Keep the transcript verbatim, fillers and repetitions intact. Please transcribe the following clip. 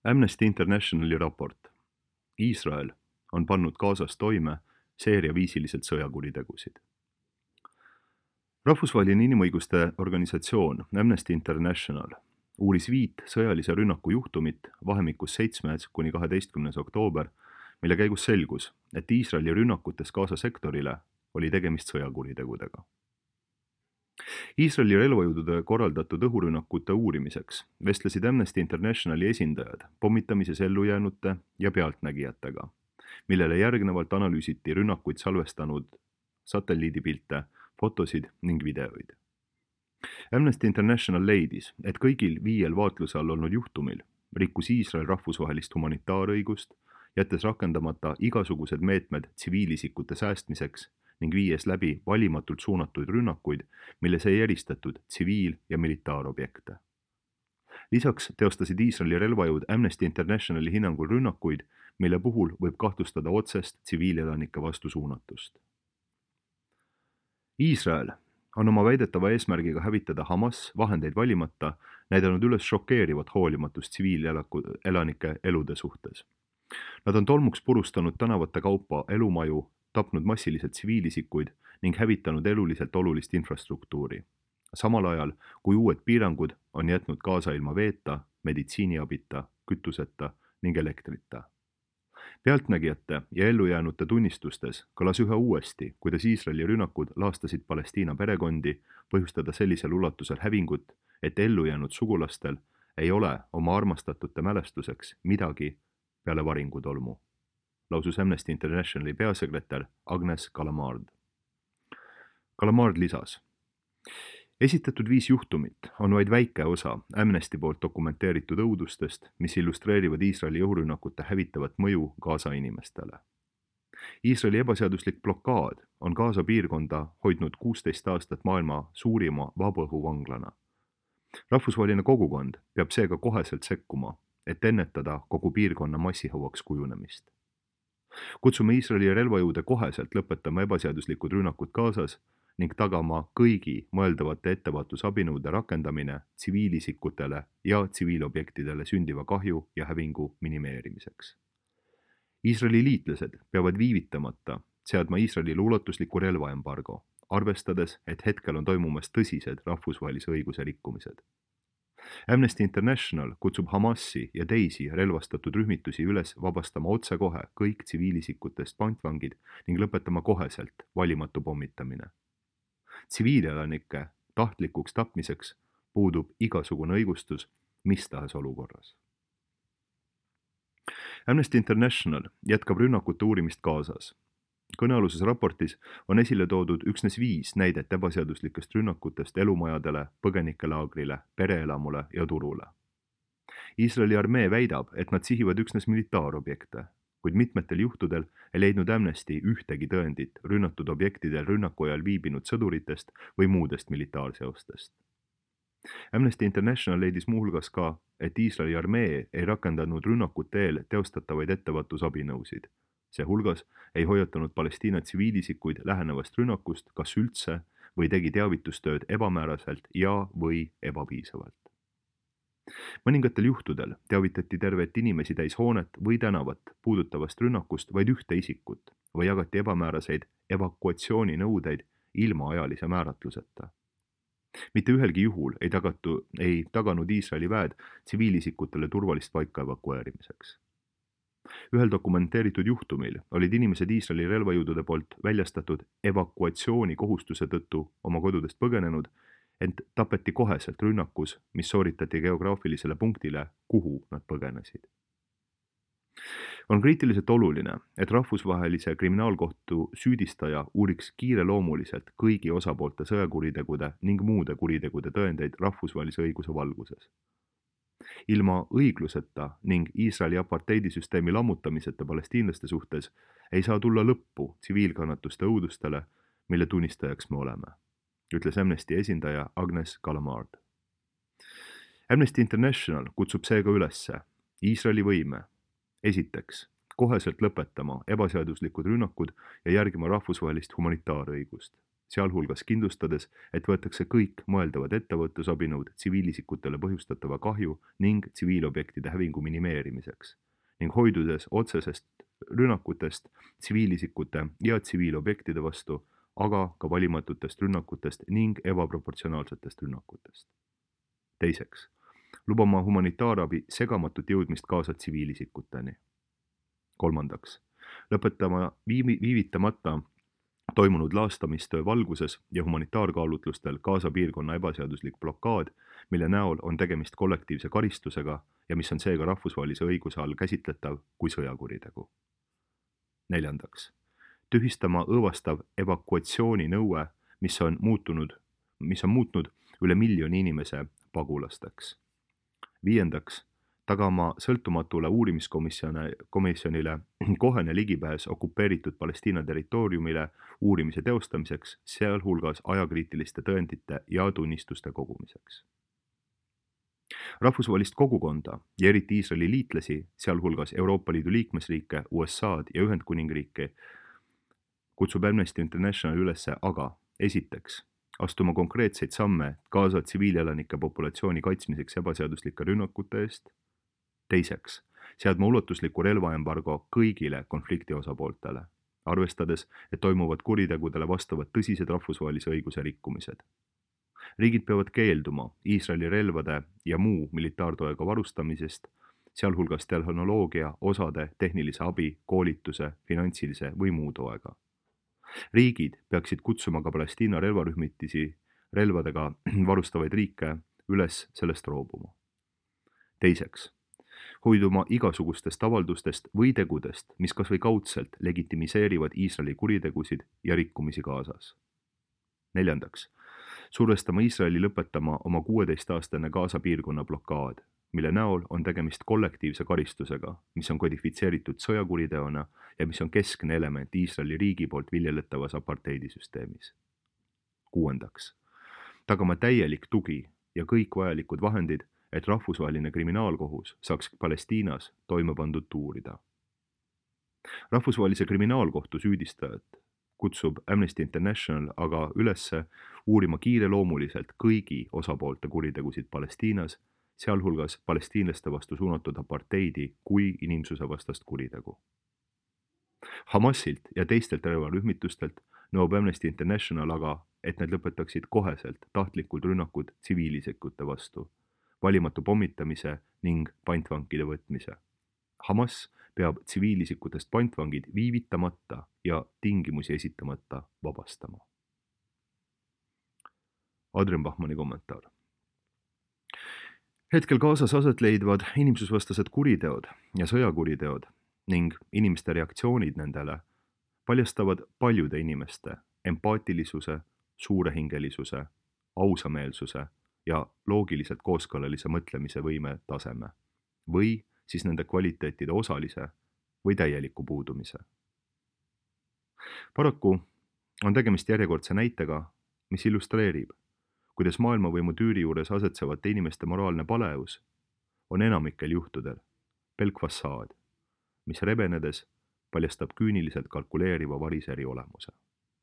Amnesty Internationali raport. Iisrael on pannud Gazas toime seeriaviisiliselt sõjakuritegusid. Rahvusvaheline inimõiguste organisatsioon Amnesty International uuris viit sõjalise rünnaku juhtumit vahemikus seitsmes kuni kaheteistkümnes oktoober, mille käigus selgus, et Iisraeli rünnakutes Gaza sektorile oli tegemist sõjakuritegudega. Iisraeli relvajõudude korraldatud õhurünnakute uurimiseks vestlesid Amnesty Internationali esindajad pommitamises ellujäänute ja pealtnägijatega, millele järgnevalt analüüsiti rünnakuid salvestanud satelliidipilte, fotosid ning videoid. Amnesty International leidis, et kõigil viiel vaatluse all olnud juhtumil rikkus Iisrael rahvusvahelist humanitaarõigust, jättes rakendamata igasugused meetmed tsiviilisikute säästmiseks ning viies läbi valimatult suunatuid rünnakuid, milles ei eristatud tsiviil- ja militaarobjekte. Lisaks teostasid Iisraeli relvajõud Amnesty Internationali hinnangul rünnakuid, mille puhul võib kahtlustada otsest tsiviilelanike vastu suunatust. Iisrael on oma väidetava eesmärgiga hävitada Hamas vahendeid valimata näidanud üles šokeerivat hoolimatust tsiviilelanike elude suhtes. Nad on tolmuks purustanud tänavate kaupa elumaju, tapnud massiliselt tsiviilisikuid ning hävitanud eluliselt olulist infrastruktuuri, samal ajal kui uued piirangud on jätnud Gaza ilma veeta, meditsiiniabita, kütuseta ning elektrita. Pealtnägijate ja ellujäänute tunnistustes kõlas üha uuesti, kuidas Iisraeli rünnakud laastasid Palestiina perekondi, põhjustada sellisel ulatusel hävingut, et ellujäänud sugulastel ei ole oma armastatute mälestuseks midagi peale varingutolmu, lausus Amnesty Internationali peasekretär Agnes Kalamard. Kalamard lisas: esitatud viis juhtumit on vaid väike osa Amnesty poolt dokumenteeritud õudustest, mis illustreerivad Iisraeli õhurünnakute hävitavat mõju Gaza inimestele. Iisraeli ebaseaduslik blokaad on Gaza piirkonda hoidnud kuusteist aastat maailma suurima vabaõhuvanglana. Rahvusvaheline kogukond peab seega koheselt sekkuma, et ennetada kogu piirkonna massihauaks kujunemist. Kutsume Iisraeli relvajõude koheselt lõpetama ebaseaduslikud rünnakud Gazas ning tagama kõigi mõeldavate ettevaatusabinõude rakendamine tsiviilisikutele ja tsiviilobjektidele sündiva kahju ja hävingu minimeerimiseks. Iisraeli liitlased peavad viivitamata seadma Iisraelile ulatusliku relvaembargo, arvestades, et hetkel on toimumas tõsised rahvusvahelise õiguse rikkumised. Amnesty International kutsub Hamasi ja teisi relvastatud rühmitusi üles vabastama otsekohe kõik tsiviilisikutest pantvangid ning lõpetama koheselt valimatu pommitamine. Tsiviilelanike tahtlikuks tapmiseks puudub igasugune õigustus mis tahes olukorras. Amnesty International jätkab rünnakute uurimist Gazas. Kõnealuses raportis on esile toodud üksnes viis näidet ebaseaduslikest rünnakutest elumajadele, põgenikelaagrile, pereelamule ja turule. Iisraeli armee väidab, et nad sihivad üksnes militaarobjekte, kuid mitmetel juhtudel ei leidnud Amnesty ühtegi tõendit rünnatud objektidel rünnaku ajal viibinud sõduritest või muudest militaarseostest. Amnesty International leidis muuhulgas ka, et Iisraeli armee ei rakendanud rünnakute eel teostatavaid ettevaaatusabinõusid. See hulgas ei hoiatanud Palestiina tsiviilisikuid lähenevast rünnakust kas üldse või tegi teavitustööd ebamääraselt ja või ebapiisavalt. Mõningatel juhtudel teavitati tervet inimesi täis hoonet või tänavat puudutavast rünnakust vaid ühte isikut või jagati ebamääraseid evakuatsiooninõudeid ilma ajalise määratluseta. Mitte ühelgi juhul ei, tagatu, ei taganud Iisraeli väed tsiviilisikutele turvalist paika evakueerimiseks. Ühel dokumenteeritud juhtumil olid inimesed Iisraeli relvajõudude poolt väljastatud evakuatsiooni kohustuse tõttu oma kodudest põgenenud, ent tapeti koheselt rünnakus, mis sooritati geograafilisele punktile, kuhu nad põgenesid. On kriitiliselt oluline, et rahvusvahelise kriminaalkohtu süüdistaja uuriks kiireloomuliselt kõigi osapoolte sõjakuritegude ning muude kuritegude tõendeid rahvusvahelise õiguse valguses. Ilma õigluseta ning Iisraeli apartheidisüsteemi lammutamiseta palestiinlaste suhtes ei saa tulla lõppu tsiviilkannatuste õudustele, mille tunnistajaks me oleme, ütles Amnesty esindaja Agnes Kalamard. Amnesty International kutsub seega ülesse Iisraeli võime esiteks – koheselt lõpetama ebaseaduslikud rünnakud ja järgima rahvusvahelist humanitaarõigust. sealhulgas kindlustades, et võetakse kõik mõeldavad ettevõtlusabinõud tsiviilisikutele põhjustatava kahju ning tsiviilobjektide hävingu minimeerimiseks ning hoidudes otsesest rünnakutest tsiviilisikute ja tsiviilobjektide vastu, aga ka valimatutest rünnakutest ning ebaproportsionaalsetest rünnakutest. Teiseks, lubama humanitaarabi segamatut jõudmist kaasa tsiviilisikuteni. Kolmandaks, lõpetama viivi, viivitamata toimunud laastamistöö valguses ja humanitaarkaalutlustel Gaza piirkonna ebaseaduslik blokaad, mille näol on tegemist kollektiivse karistusega ja mis on seega rahvusvahelise õiguse all käsitletav kui sõjakuritegu. Neljandaks, tühistama õõvastav evakuatsiooni nõue, mis on muutunud, mis on muutnud üle miljoni inimese pagulasteks. Viiendaks, tagama sõltumatule uurimiskomisjonile kohene ligipääs okupeeritud Palestiina territooriumile uurimise teostamiseks, sealhulgas ajakriitiliste tõendite ja tunnistuste kogumiseks. Rahvusvahelist kogukonda ja eriti Iisraeli liitlasi, sealhulgas Euroopa Liidu liikmesriike, U S A-d ja Ühendkuningriiki, kutsub Amnesty International üles aga esiteks astuma konkreetseid samme Gaza tsiviilelanike populatsiooni kaitsmiseks ebaseaduslike rünnakute eest, teiseks, seadma ulatusliku relvaembargo kõigile konflikti osapooltele, arvestades, et toimuvad kuritegudele vastavad tõsised rahvusvahelise õiguse rikkumised. Riigid peavad keelduma Iisraeli relvade ja muu militaartoega varustamisest, sealhulgas tehnoloogia, osade, tehnilise abi, koolituse, finantsilise või muu toega. Riigid peaksid kutsuma ka Palestiina relvarühmitisi relvadega varustavaid riike üles sellest loobuma. Teiseks, hoiduma igasugustest avaldustest või tegudest, mis kas või kaudselt legitimiseerivad Iisraeli kuritegusid ja rikkumisi Gazas. Neljandaks, survestama Iisraeli lõpetama oma kuueteistaastane Gaza piirkonna blokaad, mille näol on tegemist kollektiivse karistusega, mis on kodifitseeritud sõjakuriteona ja mis on keskne element Iisraeli riigi poolt viljeletavas apartheidisüsteemis. Kuuendaks, tagama täielik tugi ja kõik vajalikud vahendid, et rahvusvaheline kriminaalkohus saaks Palestiinas toime pandud uurida. Rahvusvahelise kriminaalkohtu süüdistajat kutsub Amnesty International aga üles uurima kiireloomuliselt kõigi osapoolte kuritegusid Palestiinas, sealhulgas palestiinlaste vastu suunatud apartheidi kui inimsuse vastast kuritegu. Hamasilt ja teistelt relvarühmitustelt nõuab Amnesty International aga, et need lõpetaksid koheselt tahtlikud rünnakud tsiviilisikute vastu, valimatu pommitamise ning pantvankide võtmise. Hamas peab tsiviilisikutest pantvangid viivitamata ja tingimusi esitamata vabastama. Adrian Bachmanni kommentaar. Hetkel Gazas aset leidvad inimsusvastased kuriteod ja sõjakuriteod ning inimeste reaktsioonid nendele paljastavad paljude inimeste empaatilisuse, suurehingelisuse, ausameelsuse ja loogiliselt kooskõlalise mõtlemise võime taseme või siis nende kvaliteetide osalise või täieliku puudumise. Paraku on tegemist järjekordse näitega, mis illustreerib, kuidas maailmavõimu tüüri juures asetsevate inimeste moraalne paleus on enamikel juhtudel pelk fassaad, mis rebenedes paljastab küüniliselt kalkuleeriva variseri olemuse.